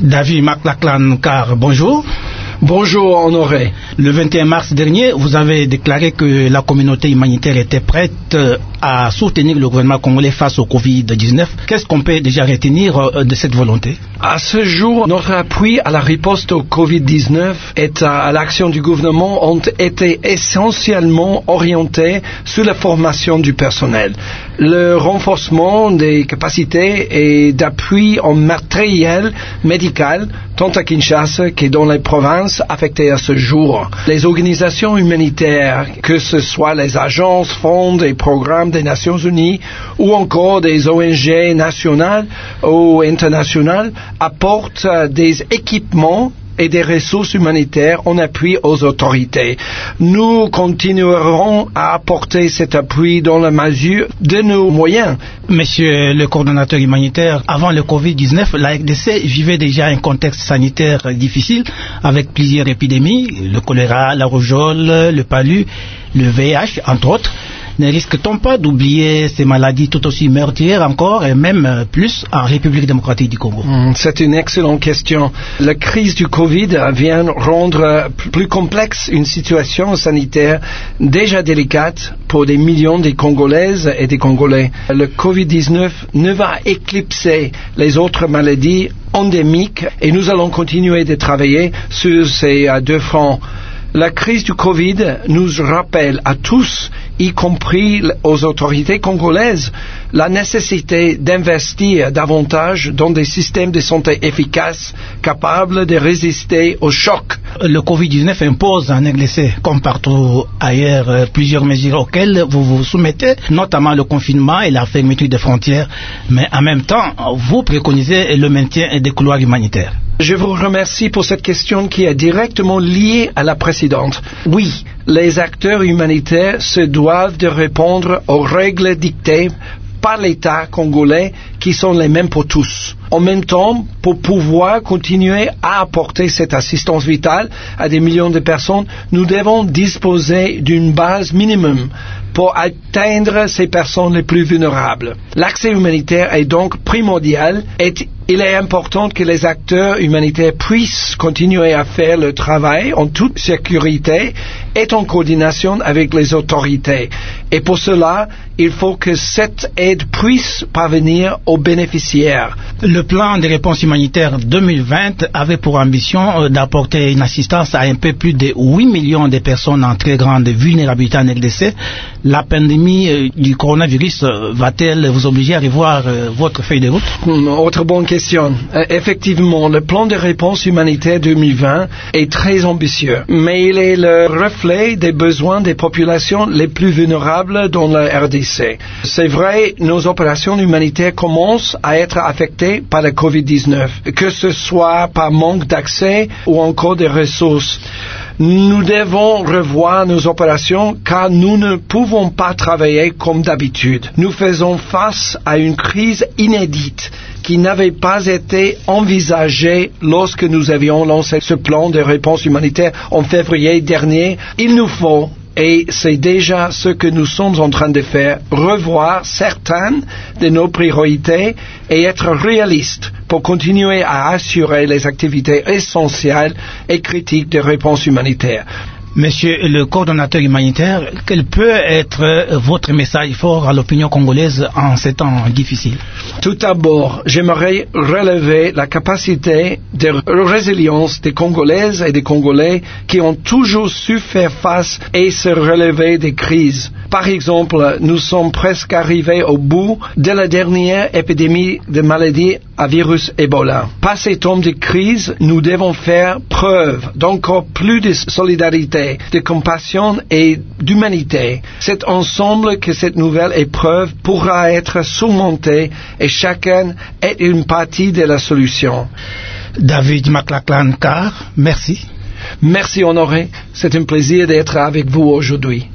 David McLachlan-Carr, bonjour. Bonjour Honoré. Le 21 mars dernier, vous avez déclaré que la communauté humanitaire était prête à soutenir le gouvernement congolais face au Covid-19. Qu'est-ce qu'on peut déjà retenir de cette volonté? À ce jour, notre appui à la riposte au Covid-19 et à l'action du gouvernement ont été essentiellement orientés sur la formation du personnel, le renforcement des capacités et d'appui en matériel médical, tant à Kinshasa que dans les provinces affectées à ce jour. Les organisations humanitaires, que ce soit les agences, fonds et programmes des Nations Unies ou encore des ONG nationales ou internationales, apportent des équipements et des ressources humanitaires en appui aux autorités. Nous continuerons à apporter cet appui dans la mesure de nos moyens. Monsieur le coordonnateur humanitaire, avant le Covid-19, la RDC vivait déjà un contexte sanitaire difficile avec plusieurs épidémies, le choléra, la rougeole, le palu, le VIH, entre autres. Ne risque-t-on pas d'oublier ces maladies tout aussi meurtrières encore et même plus en République démocratique du Congo? C'est une excellente question. La crise du Covid vient rendre plus complexe une situation sanitaire déjà délicate pour des millions de Congolaises et des Congolais. Le Covid-19 ne va éclipser les autres maladies endémiques et nous allons continuer de travailler sur ces deux fronts. La crise du Covid nous rappelle à tous, y compris aux autorités congolaises, la nécessité d'investir davantage dans des systèmes de santé efficaces, capables de résister aux chocs. Le Covid-19 impose en RDC, comme partout ailleurs, plusieurs mesures auxquelles vous vous soumettez, notamment le confinement et la fermeture des frontières. Mais en même temps, vous préconisez le maintien des couloirs humanitaires. Je vous remercie pour cette question qui est directement liée à la précédente. Oui, les acteurs humanitaires se doivent de répondre aux règles dictées par l'État congolais qui sont les mêmes pour tous. En même temps, pour pouvoir continuer à apporter cette assistance vitale à des millions de personnes, nous devons disposer d'une base minimum pour atteindre ces personnes les plus vulnérables. L'accès humanitaire est donc primordial et il est important que les acteurs humanitaires puissent continuer à faire le travail en toute sécurité et en coordination avec les autorités. Et pour cela, il faut que cette aide puisse parvenir aux bénéficiaires. Le plan de réponse humanitaire 2020 avait pour ambition d'apporter une assistance à un peu plus de 8 millions de personnes en très grande vulnérabilité en RDC. La pandémie du coronavirus va-t-elle vous obliger à revoir votre feuille de route? Autre bonne question. Effectivement, le plan de réponse humanitaire 2020 est très ambitieux, mais il est le reflet des besoins des populations les plus vulnérables dans la RDC. C'est vrai, nos opérations humanitaires commencent à être affectées par la COVID-19, que ce soit par manque d'accès ou encore de ressources. Nous devons revoir nos opérations car nous ne pouvons pas travailler comme d'habitude. Nous faisons face à une crise inédite qui n'avait pas été envisagée lorsque nous avions lancé ce plan de réponse humanitaire en février dernier. Il nous faut, et c'est déjà ce que nous sommes en train de faire, revoir certaines de nos priorités et être réalistes pour continuer à assurer les activités essentielles et critiques de réponse humanitaire. Monsieur le coordonnateur humanitaire, quel peut être votre message fort à l'opinion congolaise en ces temps difficiles? Tout d'abord, j'aimerais relever la capacité de résilience des Congolaises et des Congolais qui ont toujours su faire face et se relever des crises. Par exemple, nous sommes presque arrivés au bout de la dernière épidémie de maladie à virus Ebola. Par ces temps de crise, nous devons faire preuve d'encore plus de solidarité, de compassion et d'humanité. C'est ensemble que cette nouvelle épreuve pourra être surmontée et chacun est une partie de la solution. David McLachlan-Carr, merci. Merci Honoré, c'est un plaisir d'être avec vous aujourd'hui.